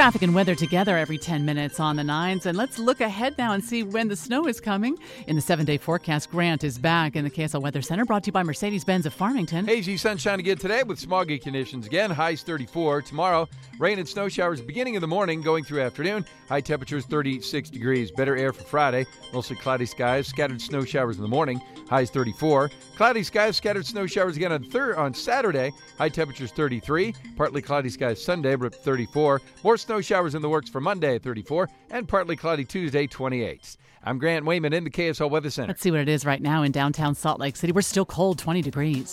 Traffic and weather together every 10 minutes on the 9s. And let's look ahead now and see when the snow is coming. In the 7-day forecast, Grant is back in the KSL Weather Center, brought to you by Mercedes-Benz of Farmington. Hazy sunshine again today with smoggy conditions again. Highs 34. Tomorrow, rain and snow showers beginning in the morning, going through afternoon. High temperatures 36 degrees. Better air for Friday. Mostly cloudy skies. Scattered snow showers in the morning. Highs 34. Cloudy skies. Scattered snow showers again on Saturday. High temperatures 33. Partly cloudy skies Sunday, but 34. More snow showers in the works for Monday, 34. And partly cloudy Tuesday, 28. I'm Grant Wayman in the KSL Weather Center. Let's see what it is right now in downtown Salt Lake City. We're still cold, 20 degrees.